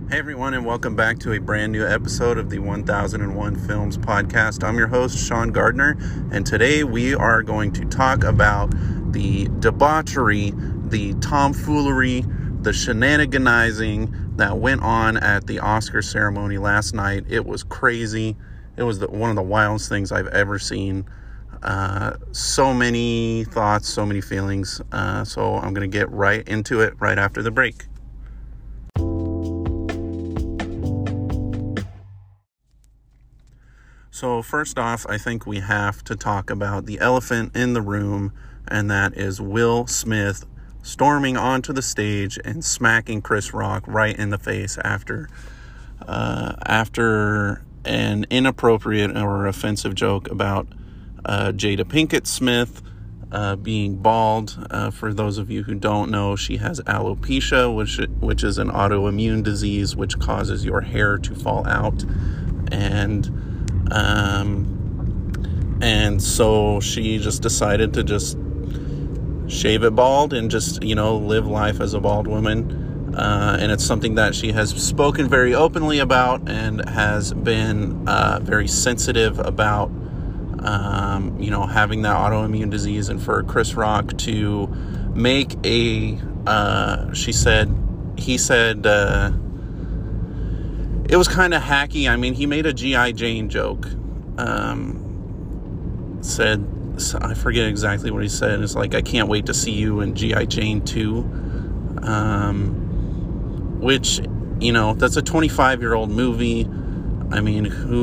Hey everyone, and welcome back to a brand new episode of the 1001 Films podcast. I'm your host, Sean Gardner, and today we are going to talk about the debauchery, the tomfoolery, the shenaniganizing that went on at the Oscar ceremony last night. It was crazy. It was one of the wildest things I've ever seen. So many thoughts, so many feelings. So I'm going to get right into it right after the break. So first off, I think we have to talk about the elephant in the room, and that is Will Smith storming onto the stage and smacking Chris Rock right in the face after an inappropriate or offensive joke about Jada Pinkett Smith being bald. For those of you who don't know, she has alopecia, which is an autoimmune disease which causes your hair to fall out, and so she just decided to just shave it bald and just, live life as a bald woman. And it's something that she has spoken very openly about and has been very sensitive about, having that autoimmune disease. And for Chris Rock to make he said, it was kind of hacky. I mean, he made a G.I. Jane joke. I forget exactly what he said. It's like, I can't wait to see you in G.I. Jane 2. Which, that's a 25-year-old movie. I mean,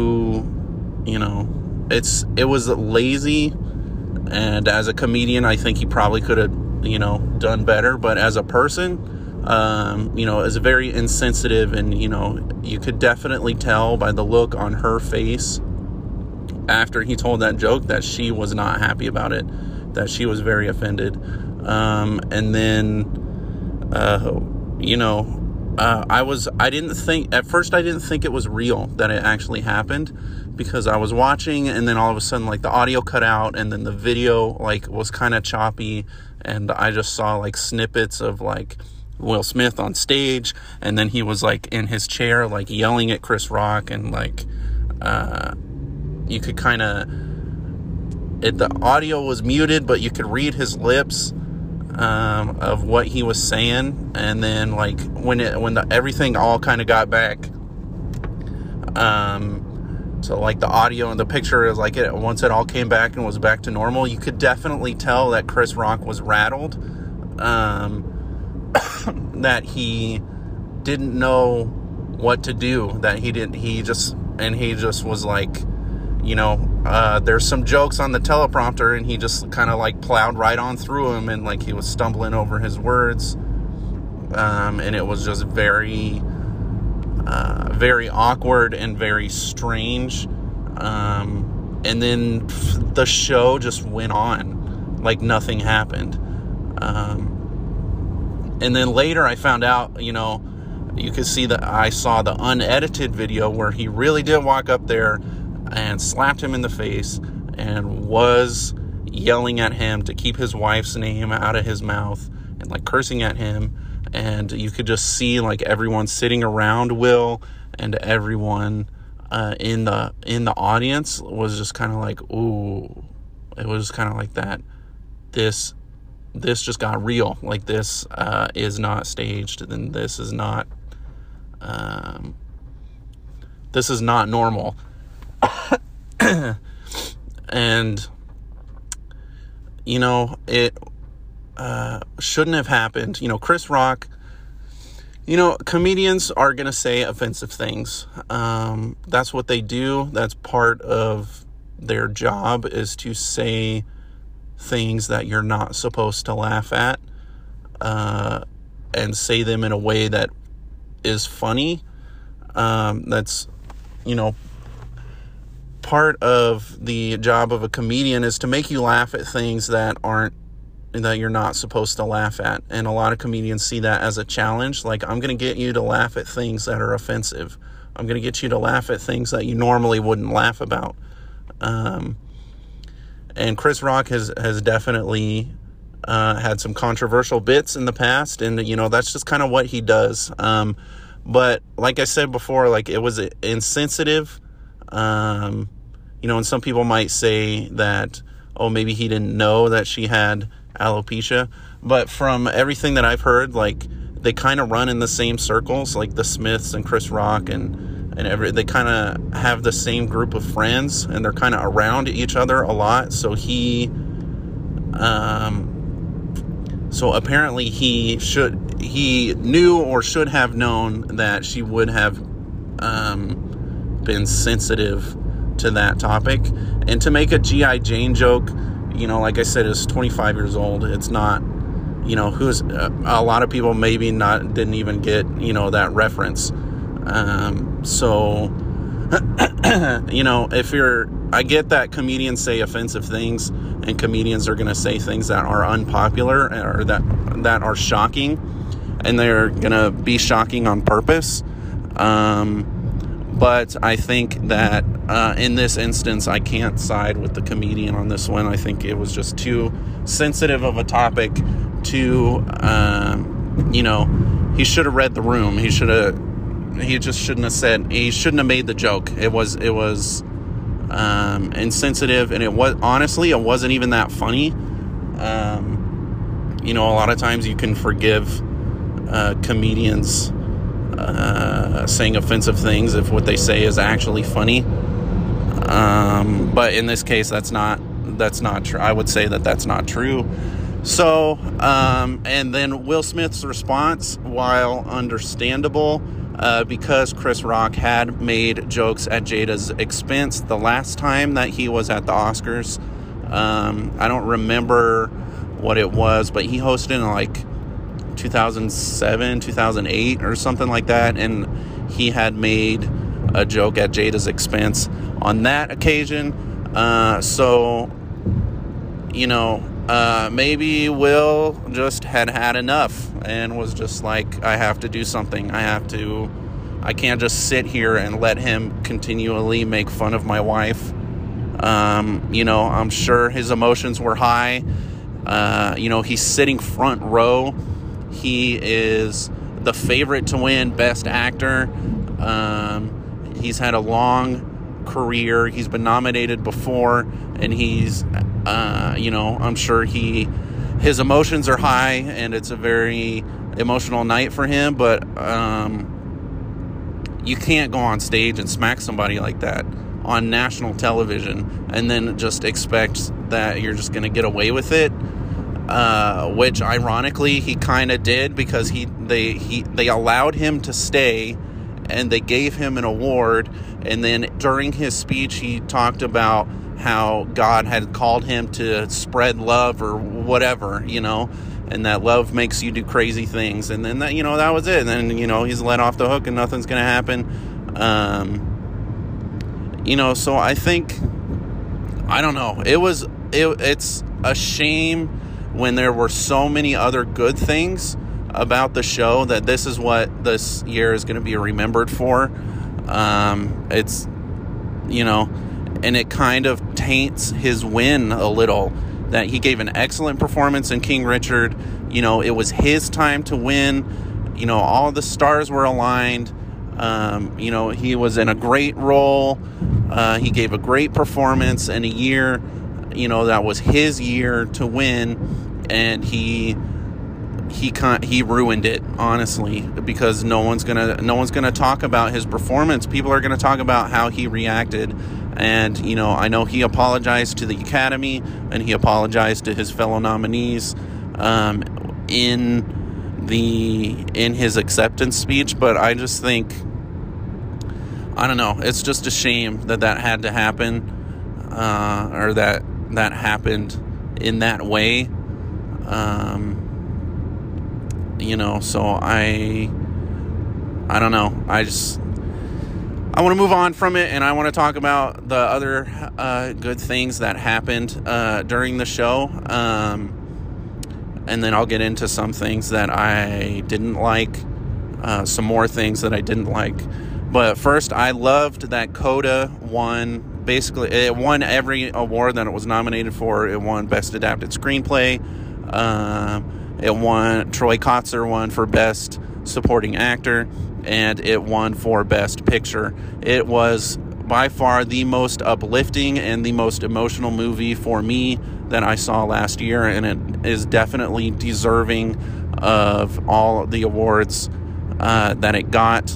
it was lazy. And as a comedian, I think he probably could have, done better. But as a person, is very insensitive, and you could definitely tell by the look on her face after he told that joke that she was not happy about it, that she was very offended. I didn't think it was real, that it actually happened, because I was watching, and then all of a sudden, the audio cut out, and then the video, was kind of choppy, and I just saw, snippets of, Will Smith on stage, and then he was in his chair yelling at Chris Rock, and you could kind of, the audio was muted, but you could read his lips of what he was saying. And then when everything all kind of got back so the audio and the picture is once it all came back and was back to normal, you could definitely tell that Chris Rock was rattled, that he didn't know what to do, that he just was there's some jokes on the teleprompter, and he just kind of plowed right on through them, and he was stumbling over his words, and it was just very very awkward and very strange, and then the show just went on like nothing happened. And then later I found out, you could see that I saw the unedited video where he really did walk up there and slapped him in the face and was yelling at him to keep his wife's name out of his mouth and cursing at him. And you could just see everyone sitting around Will, and everyone in the audience was just kind of ooh. It was kind of that. This just got real. This is not staged, and this is not normal. And it shouldn't have happened. Chris Rock, comedians are gonna say offensive things. That's what they do. That's part of their job, is to say things that you're not supposed to laugh at, and say them in a way that is funny. That's part of the job of a comedian, is to make you laugh at things that you're not supposed to laugh at. And a lot of comedians see that as a challenge. I'm going to get you to laugh at things that are offensive. I'm going to get you to laugh at things that you normally wouldn't laugh about. And Chris Rock has definitely had some controversial bits in the past, and that's just kind of what he does. But like I said before, like, it was insensitive. You know, and some people might say that, oh, maybe he didn't know that she had alopecia. But from everything that I've heard, like, they kind of run in the same circles, like the Smiths and Chris Rock they kind of have the same group of friends, and they're kind of around each other a lot. So apparently he knew or should have known that she would have been sensitive to that topic. And to make a G.I. Jane joke, you know, like I said, is 25 years old. It's not, you know, a lot of people maybe didn't even get, you know, that reference. So, you know, I get that comedians say offensive things, and comedians are going to say things that are unpopular or that are shocking, and they're going to be shocking on purpose. But I think that in this instance, I can't side with the comedian on this one. I think it was just too sensitive of a topic to, you know, he should have read the room. He just shouldn't have he shouldn't have made the joke. It was insensitive, and it wasn't even that funny. You know, a lot of times you can forgive comedians saying offensive things if what they say is actually funny. But in this case, that's not true. I would say that that's not true. So, and then Will Smith's response, while understandable, because Chris Rock had made jokes at Jada's expense the last time that he was at the Oscars. I don't remember what it was, but he hosted in like 2007, 2008 or something like that, and he had made a joke at Jada's expense on that occasion. So, you know, maybe Will just had enough and was just like, I have to do something. I can't just sit here and let him continually make fun of my wife. You know, I'm sure his emotions were high. You know, he's sitting front row. He is the favorite to win Best Actor. He's had a long career. He's been nominated before, and he's, you know, I'm sure his emotions are high, and it's a very emotional night for him. But you can't go on stage and smack somebody like that on national television and then just expect that you're just going to get away with it. Which ironically he kind of did, because they allowed him to stay and they gave him an award. And then during his speech, he talked about how God had called him to spread love or whatever, you know, and that love makes you do crazy things. And then that, you know, that was it. And then, you know, he's let off the hook and nothing's going to happen. You know, so I think, I don't know. It's a shame when there were so many other good things about the show that this is what this year is going to be remembered for. It's, you know, and it kind of taints his win a little, that he gave an excellent performance in King Richard. You know, it was his time to win. You know, all the stars were aligned. You know, he was in a great role. He gave a great performance in a year, you know, that was his year to win, and he ruined it, honestly, because no one's gonna talk about his performance. People are gonna talk about how he reacted. And, you know, I know he apologized to the Academy and he apologized to his fellow nominees in his acceptance speech, but I just think, I don't know, it's just a shame that had to happen, or that happened in that way. You know, so I don't know. I want to move on from it, and I want to talk about the other good things that happened during the show. And then I'll get into some things that I didn't like, some more things that I didn't like. But first, I loved that Coda won. Basically, it won every award that it was nominated for. It won Best Adapted Screenplay. Troy Kotsur won for Best Supporting Actor, and it won for Best Picture. It was by far the most uplifting and the most emotional movie for me that I saw last year, and it is definitely deserving of all the awards that it got.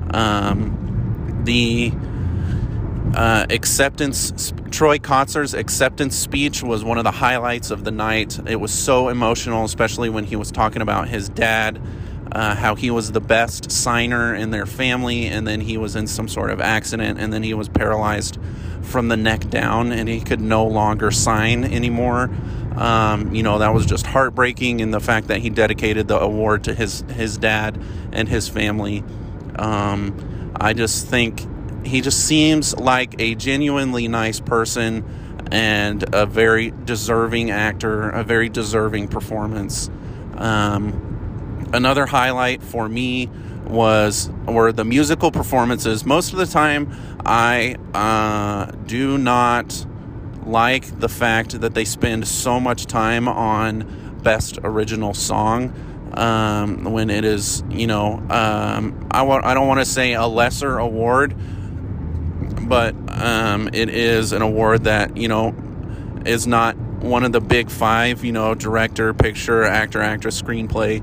The acceptance, Troy Kotzer's acceptance speech was one of the highlights of the night. It was so emotional, especially when he was talking about his dad, how he was the best signer in their family, and then he was in some sort of accident, and then he was paralyzed from the neck down, and he could no longer sign anymore. That was just heartbreaking, and the fact that he dedicated the award to his dad and his family. I just think he just seems like a genuinely nice person and a very deserving actor, a very deserving performance. Another highlight for me were the musical performances. Most of the time, I do not like the fact that they spend so much time on Best Original Song, when it is, I don't want to say a lesser award, but it is an award that, is not one of the big five, director, picture, actor, actress, screenplay,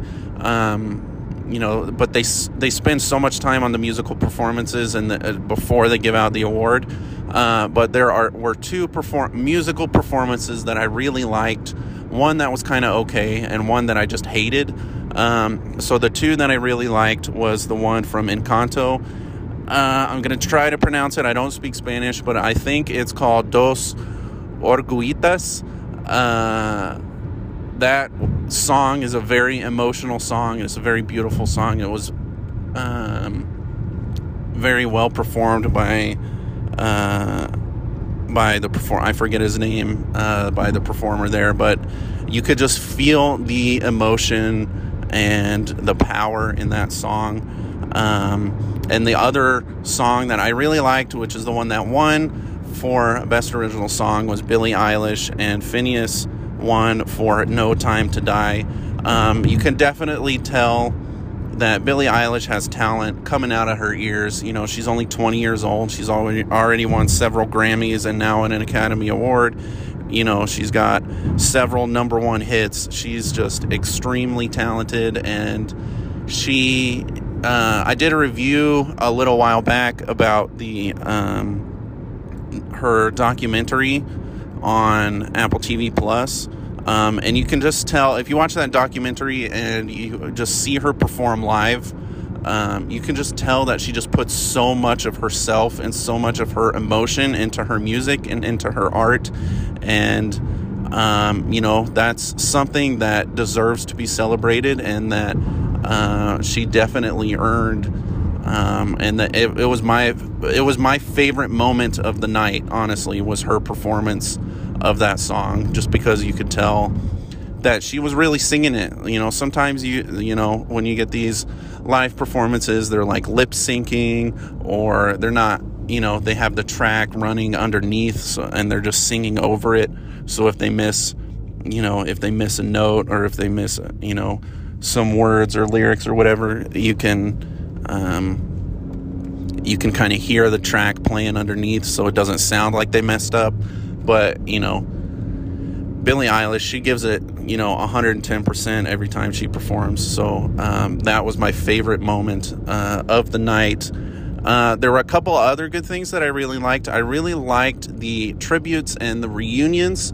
but they spend so much time on the musical performances and before they give out the award. But there were two musical performances that I really liked. One that was kind of okay, and one that I just hated. So the two that I really liked was the one from Encanto. I'm going to try to pronounce it. I don't speak Spanish, but I think it's called Dos Orgullitas. That song is a very emotional song. It's a very beautiful song. It was very well performed by the performer. I forget his name, by the performer there, but you could just feel the emotion and the power in that song. And the other song that I really liked, which is the one that won for Best Original Song, was Billie Eilish, and Phineas won for No Time to Die. You can definitely tell that Billie Eilish has talent coming out of her ears. She's only 20 years old. She's already won several Grammys and now an Academy Award. She's got several number one hits. She's just extremely talented, and I did a review a little while back about her documentary on Apple TV Plus. And you can just tell, if you watch that documentary and you just see her perform live, you can just tell that she just puts so much of herself and so much of her emotion into her music and into her art. And, that's something that deserves to be celebrated, and that she definitely earned. And that it was my favorite moment of the night, honestly, was her performance of that song, just because you could tell that she was really singing it. Sometimes when you get these live performances, they're like lip syncing, or they're not, they have the track running underneath, and they're just singing over it. So if they miss a note, or if they miss, some words or lyrics or whatever, you can kind of hear the track playing underneath, so it doesn't sound like they messed up. But, Billie Eilish, she gives it, 110% every time she performs. So that was my favorite moment of the night. There were a couple of other good things that I really liked. I really liked the tributes and the reunions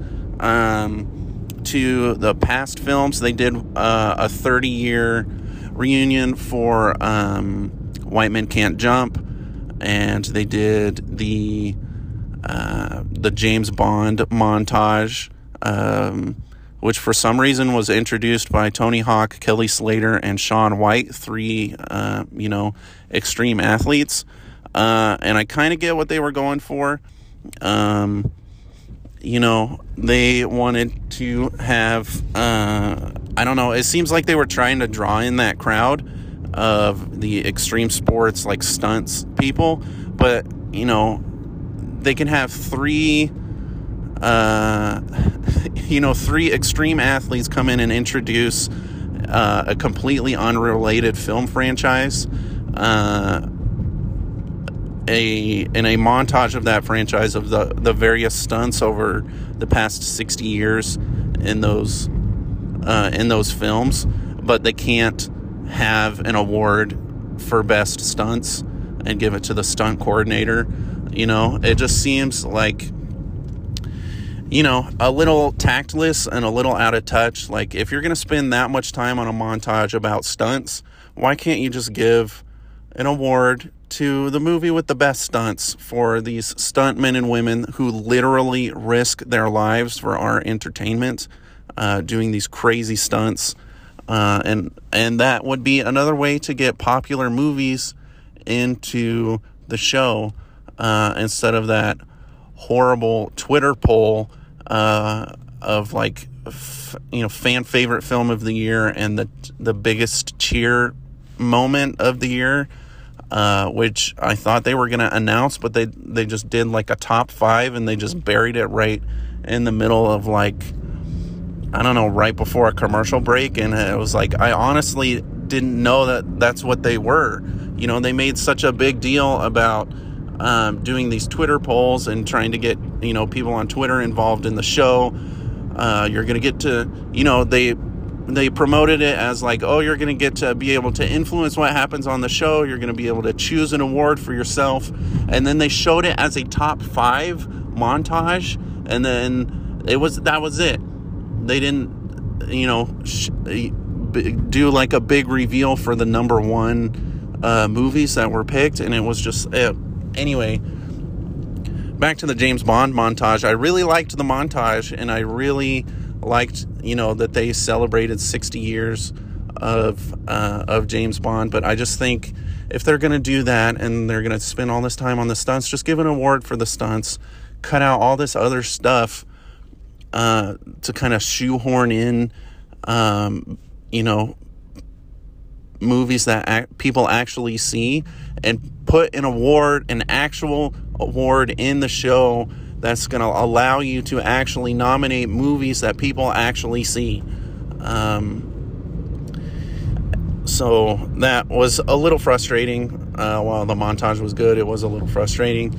to the past films. They did a 30-year reunion for White Men Can't Jump, and they did the James Bond montage, which for some reason was introduced by Tony Hawk, Kelly Slater, and Shaun White, three, extreme athletes. And I kind of get what they were going for. They wanted to have, I don't know, it seems like they were trying to draw in that crowd of the extreme sports, like stunts people, but, they can have three extreme athletes come in and introduce a completely unrelated film franchise, in a montage of that franchise of the various stunts over the past 60 years in those films, but they can't have an award for best stunts and give it to the stunt coordinator. It just seems like, a little tactless and a little out of touch. Like, if you're going to spend that much time on a montage about stunts, why can't you just give an award to the movie with the best stunts for these stuntmen and women who literally risk their lives for our entertainment, doing these crazy stunts, and that would be another way to get popular movies into the show, instead of that horrible Twitter poll of like fan favorite film of the year and the biggest cheer moment of the year, which I thought they were going to announce, but they just did like a top 5 and they just buried it right in the middle of, like, I don't know, right before a commercial break. And it was like, I honestly didn't know that that's what they were. They made such a big deal about doing these Twitter polls and trying to get, people on Twitter involved in the show. You're going to get to, they promoted it as like, oh, you're going to get to be able to influence what happens on the show. You're going to be able to choose an award for yourself. And then they showed it as a top 5 montage. And then that was it. They didn't, do like a big reveal for the number 1 movies that were picked. And it was just, anyway, back to the James Bond montage. I really liked the montage, and I really liked, that they celebrated 60 years of James Bond. But I just think if they're going to do that and they're going to spend all this time on the stunts, just give an award for the stunts. Cut out all this other stuff to kind of shoehorn in, movies that people actually see, and put an actual award in the show that's going to allow you to actually nominate movies that people actually see. So that was a little frustrating. While the montage was good, it was a little frustrating.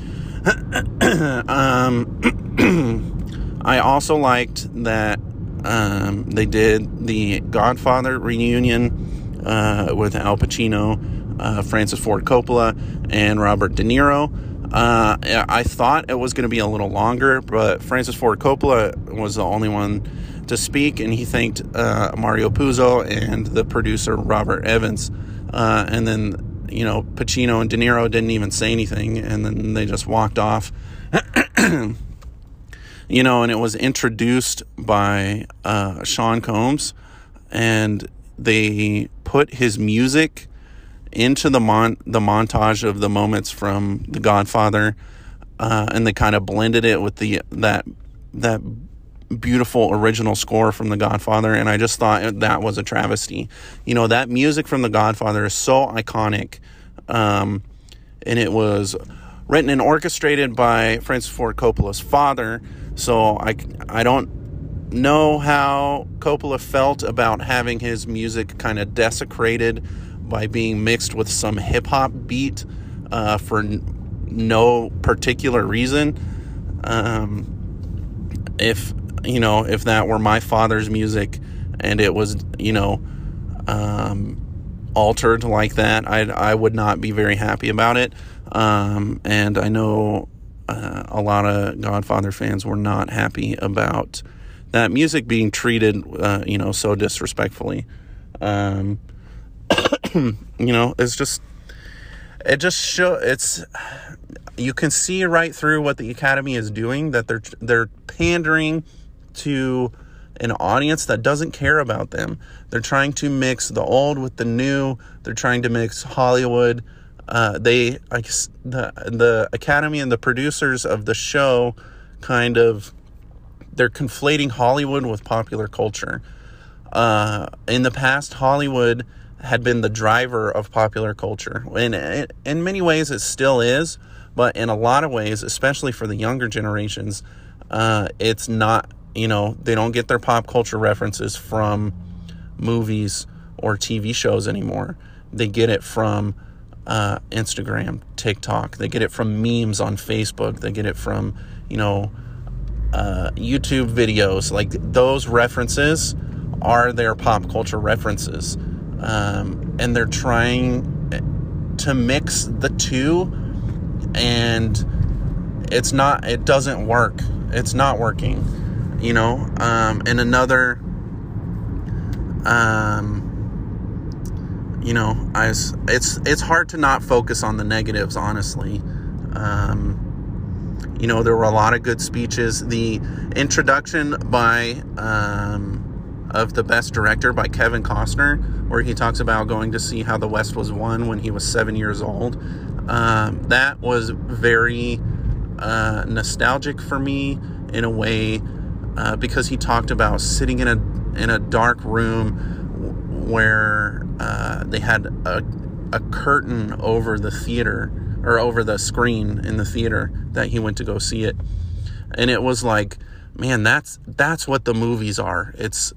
I also liked that they did the Godfather reunion with Al Pacino, Francis Ford Coppola, and Robert De Niro. I thought it was going to be a little longer, but Francis Ford Coppola was the only one to speak, and he thanked Mario Puzo and the producer Robert Evans. And then, Pacino and De Niro didn't even say anything, and then they just walked off. And it was introduced by Sean Combs, and they put his music into the montage of the moments from The Godfather, and they kind of blended it with that beautiful original score from The Godfather, and I just thought that was a travesty. That music from The Godfather is so iconic, and it was written and orchestrated by Francis Ford Coppola's father, so I don't know how Coppola felt about having his music kind of desecrated by being mixed with some hip-hop beat for no particular reason. If that were my father's music and it was, altered like that, I would not be very happy about it. And I know a lot of Godfather fans were not happy about that music being treated, so disrespectfully. You can see right through what the Academy is doing, that they're pandering to an audience that doesn't care about them. They're trying to mix the old with the new. They're trying to mix Hollywood. The Academy and the producers of the show they're conflating Hollywood with popular culture. In the past, Hollywood had been the driver of popular culture. And in many ways, it still is. But in a lot of ways, especially for the younger generations, it's not, they don't get their pop culture references from movies or TV shows anymore. They get it from Instagram, TikTok. They get it from memes on Facebook. They get it from, YouTube videos. Like, those references are their pop culture references. And they're trying to mix the two, and it doesn't work. It's not working, and another, it's hard to not focus on the negatives, honestly. There were a lot of good speeches. The introduction of the Best Director by Kevin Costner, where he talks about going to see how the West was won when he was 7 years old. That was very nostalgic for me in a way, because he talked about sitting in a dark room where they had a curtain over the theater, or over the screen in the theater that he went to go see it. And it was like, man, that's what the movies are. It's,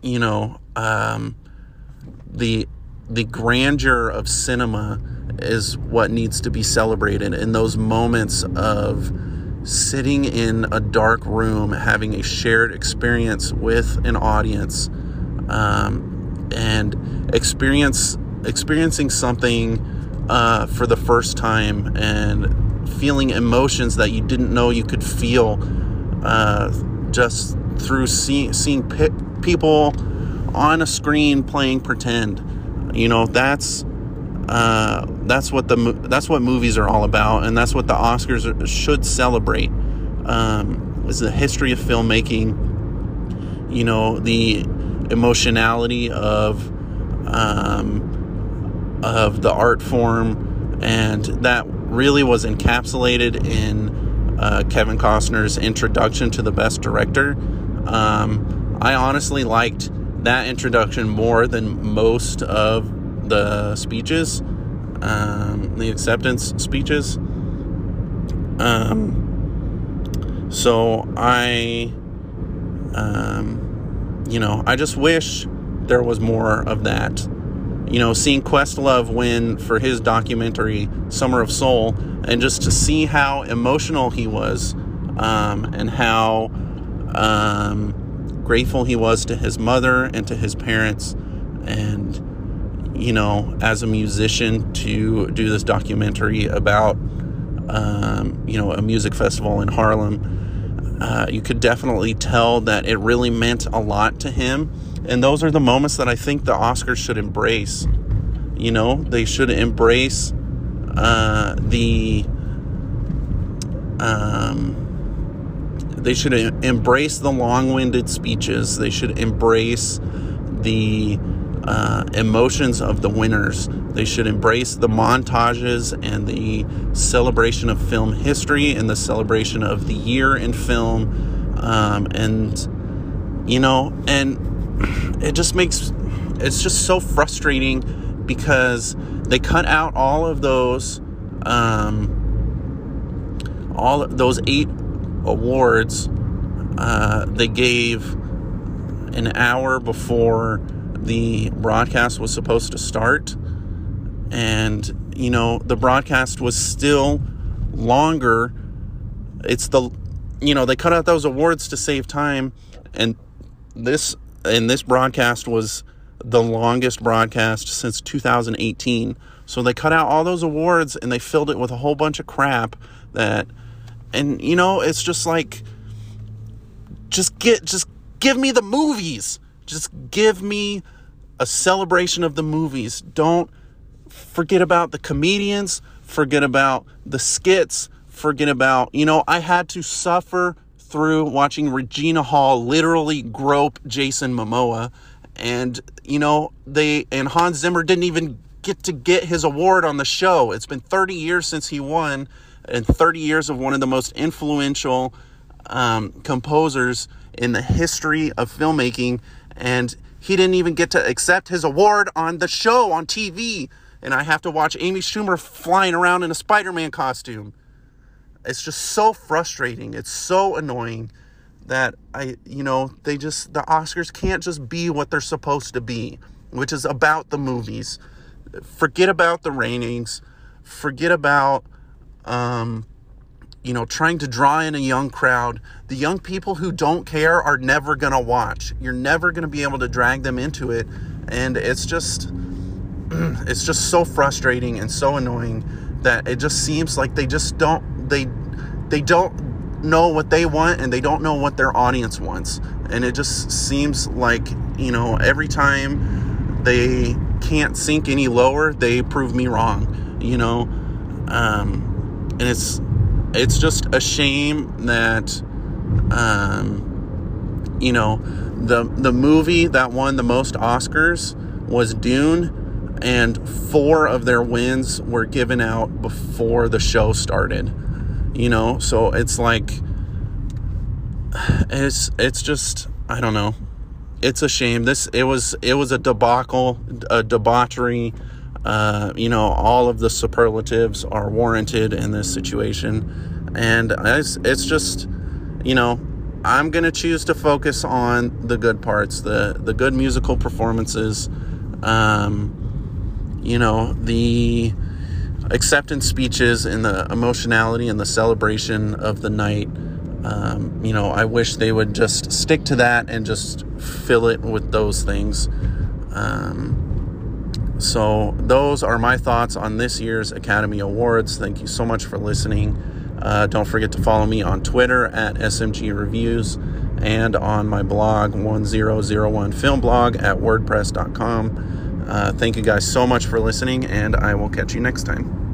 the grandeur of cinema is what needs to be celebrated. And those moments of sitting in a dark room, having a shared experience with an audience, and experiencing something for the first time, and feeling emotions that you didn't know you could feel, just through seeing people on a screen playing pretend. That's what movies are all about, and that's what the Oscars should celebrate. Is the history of filmmaking, the emotionality of the art form, and that really was encapsulated in Kevin Costner's introduction to the Best Director. I honestly liked that introduction more than most of the speeches, the acceptance speeches. So I just wish there was more of that. Seeing Questlove win for his documentary Summer of Soul, and just to see how emotional he was, and how grateful he was to his mother and to his parents, and as a musician, to do this documentary about a music festival in Harlem. You could definitely tell that it really meant a lot to him. And those are the moments that I think the Oscars should embrace. They should embrace they should embrace the long-winded speeches. They should embrace the emotions of the winners. They should embrace the montages and the celebration of film history and the celebration of the year in film. And it's just so frustrating, because they cut out all of those 8 awards they gave an hour before the broadcast was supposed to start. And the broadcast was still longer. They cut out those awards to save time, and this broadcast was the longest broadcast since 2018. So they cut out all those awards and they filled it with a whole bunch of crap it's just like, just give me the movies. Just give me a celebration of the movies. Don't forget about the comedians, forget about the skits, forget about, I had to suffer through watching Regina Hall literally grope Jason Momoa, and Hans Zimmer didn't even get his award on the show. It's been 30 years since he won, and 30 years of one of the most influential composers in the history of filmmaking, and he didn't even get to accept his award on the show on TV, and I have to watch Amy Schumer flying around in a Spider-Man costume. It's just so frustrating. It's so annoying that the Oscars can't just be what they're supposed to be. which is about the movies. Forget about the ratings. Forget about, trying to draw in a young crowd. The young people who don't care are never going to watch. You're never going to be able to drag them into it. And it's just so frustrating and so annoying that it just seems like they just don't know what they want, and they don't know what their audience wants. And it just seems like, every time they can't sink any lower, they prove me wrong, and it's just a shame that, the movie that won the most Oscars was Dune, and 4 of their wins were given out before the show started, so it's like, it's just, I don't know. It's a shame. It was a debacle, a debauchery. All of the superlatives are warranted in this situation. And it's just, I'm going to choose to focus on the good parts, the good musical performances, the acceptance speeches and the emotionality and the celebration of the night. I wish they would just stick to that and just fill it with those things. So those are my thoughts on this year's Academy Awards. Thank you so much for listening. Don't forget to follow me on Twitter at SMG Reviews and on my blog 1001 Film Blog at wordpress.com. Thank you guys so much for listening, and I will catch you next time.